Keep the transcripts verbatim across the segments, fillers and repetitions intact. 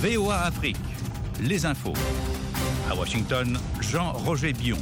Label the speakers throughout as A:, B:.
A: V O A Afrique, les infos. À Washington, Jean-Roger Bion.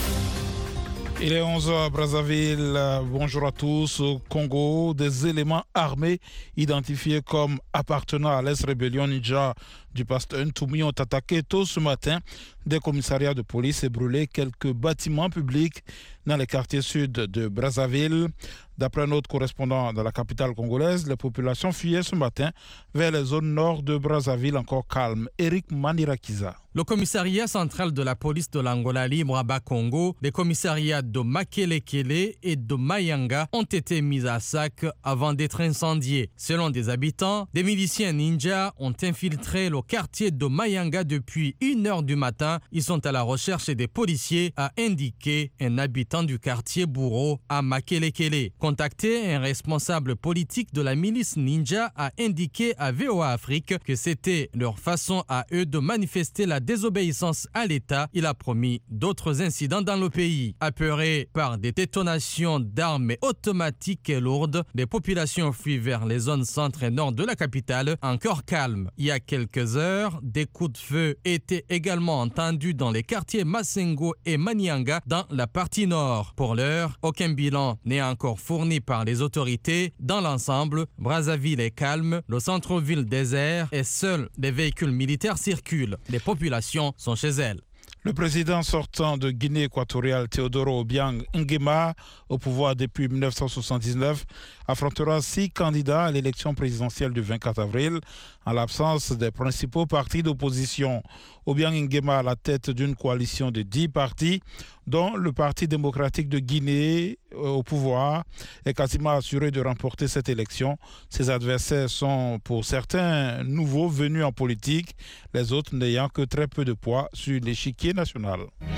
B: Il est onze heures à Brazzaville. Bonjour à tous. Au Congo, des éléments armés identifiés comme appartenant à l'ex-rébellion Ninja du pasteur Ntoumi ont attaqué tôt ce matin des commissariats de police et brûlé quelques bâtiments publics dans les quartiers sud de Brazzaville. D'après notre correspondant dans la capitale congolaise, les populations fuyaient ce matin vers les zones nord de Brazzaville encore calmes. Eric Manirakiza.
C: Le commissariat central de la police de l'Angola libre à Bas-Congo, les commissariats de Makelekele et de Mayanga ont été mis à sac avant d'être incendiés. Selon des habitants, des miliciens ninjas ont infiltré le quartier de Mayanga depuis une heure du matin. Ils sont à la recherche des policiers, a indiqué un habitant du quartier Bourreau à Makelekele. Contacté, un responsable politique de la milice ninja a indiqué à V O A Afrique que c'était leur façon à eux de manifester la désobéissance à l'État. Il a promis d'autres incidents dans le pays. Apeurés par des détonations d'armes automatiques et lourdes, les populations fuient vers les zones centre et nord de la capitale, encore calmes. Il y a quelques heures, des coups de feu étaient également entendus dans les quartiers Masengo et Manianga dans la partie nord. Pour l'heure, aucun bilan n'est encore fourni par les autorités. Dans l'ensemble, Brazzaville est calme, le centre-ville désert et seuls des véhicules militaires circulent. Les populations sont chez elles.
B: Le président sortant de Guinée équatoriale, Teodoro Obiang Nguema, au pouvoir depuis mille neuf cent soixante-dix-neuf, affrontera six candidats à l'élection présidentielle du vingt-quatre avril, en l'absence des principaux partis d'opposition. Obiang Nguema à la tête d'une coalition de dix partis, dont le Parti démocratique de Guinée au pouvoir est quasiment assuré de remporter cette élection. Ses adversaires sont pour certains nouveaux venus en politique, les autres n'ayant que très peu de poids sur l'échiquier national.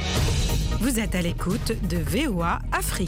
D: Vous êtes à l'écoute de V O A Afrique.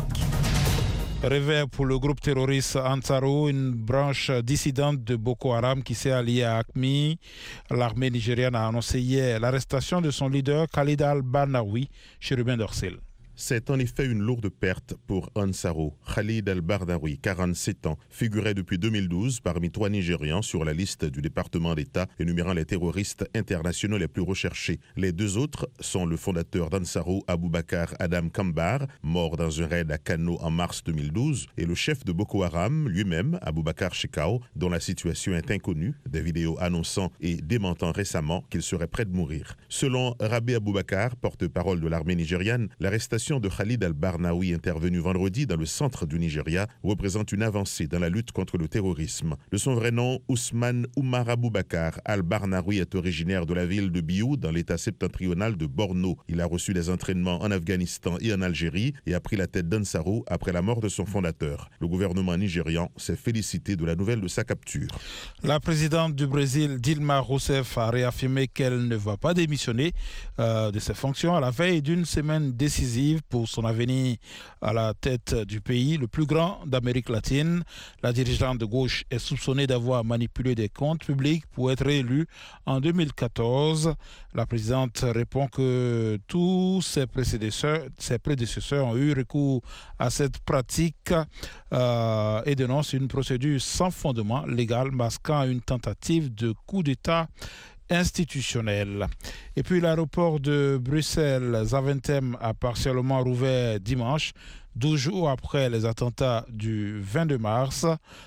B: Réveil pour le groupe terroriste Ansaro, une branche dissidente de Boko Haram qui s'est alliée à AQMI. L'armée nigériane a annoncé hier l'arrestation de son leader Khalid al-Barnawi chez Ruben Dorcel.
E: C'est en effet une lourde perte pour Ansaro. Khalid al-Barnawi, quarante-sept ans, figurait depuis deux mille douze parmi trois Nigérians sur la liste du département d'État énumérant les terroristes internationaux les plus recherchés. Les deux autres sont le fondateur d'Ansaro, Aboubakar Adam Kambar, mort dans un raid à Kano en mars deux mille douze, et le chef de Boko Haram lui-même, Aboubakar Shekau, dont la situation est inconnue, des vidéos annonçant et démentant récemment qu'il serait prêt de mourir. Selon Rabi Aboubakar, porte-parole de l'armée nigériane, l'arrestation de Khalid al-Barnawi intervenue vendredi dans le centre du Nigeria représente une avancée dans la lutte contre le terrorisme. De son vrai nom, Ousmane Oumar Aboubakar al-Barnawi est originaire de la ville de Biou dans l'état septentrional de Borno. Il a reçu des entraînements en Afghanistan et en Algérie et a pris la tête d'Ansaro après la mort de son fondateur. Le gouvernement nigérian s'est félicité de la nouvelle de sa capture.
B: La présidente du Brésil, Dilma Rousseff, a réaffirmé qu'elle ne va pas démissionner euh, de ses fonctions à la veille d'une semaine décisive pour son avenir à la tête du pays, le plus grand d'Amérique latine. La dirigeante de gauche est soupçonnée d'avoir manipulé des comptes publics pour être élue en deux mille quatorze. La présidente répond que tous ses prédécesseurs, ses prédécesseurs ont eu recours à cette pratique euh, et dénonce une procédure sans fondement légal masquant une tentative de coup d'État institutionnel. Et puis l'aéroport de Bruxelles-Zaventem a partiellement rouvert dimanche, douze jours après les attentats du vingt-deux mars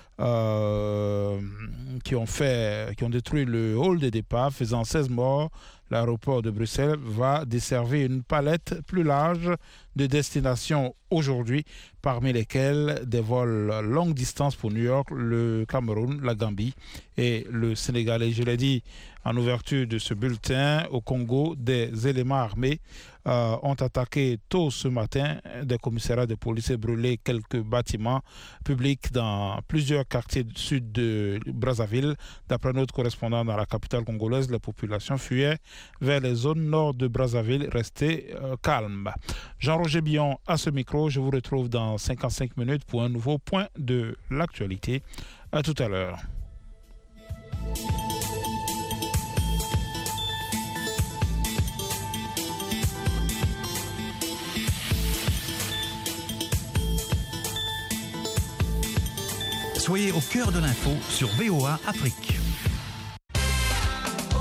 B: euh, qui ont fait, qui ont détruit le hall de départ, faisant seize morts. L'aéroport de Bruxelles va desservir une palette plus large de destinations aujourd'hui, parmi lesquelles des vols longue distance pour New York, le Cameroun, la Gambie et le Sénégal. Et je l'ai dit en ouverture de ce bulletin, au Congo, des éléments armés euh, ont attaqué tôt ce matin des commissariats de police et brûlé quelques bâtiments publics dans plusieurs quartiers du sud de Brazzaville. D'après notre correspondant dans la capitale congolaise, les populations fuyaient vers les zones nord de Brazzaville, restées euh, calmes. Jean-Roger Bion à ce micro, je vous retrouve dans cinquante-cinq minutes pour un nouveau point de l'actualité. À tout à l'heure.
A: Soyez au cœur de l'info sur V O A Afrique.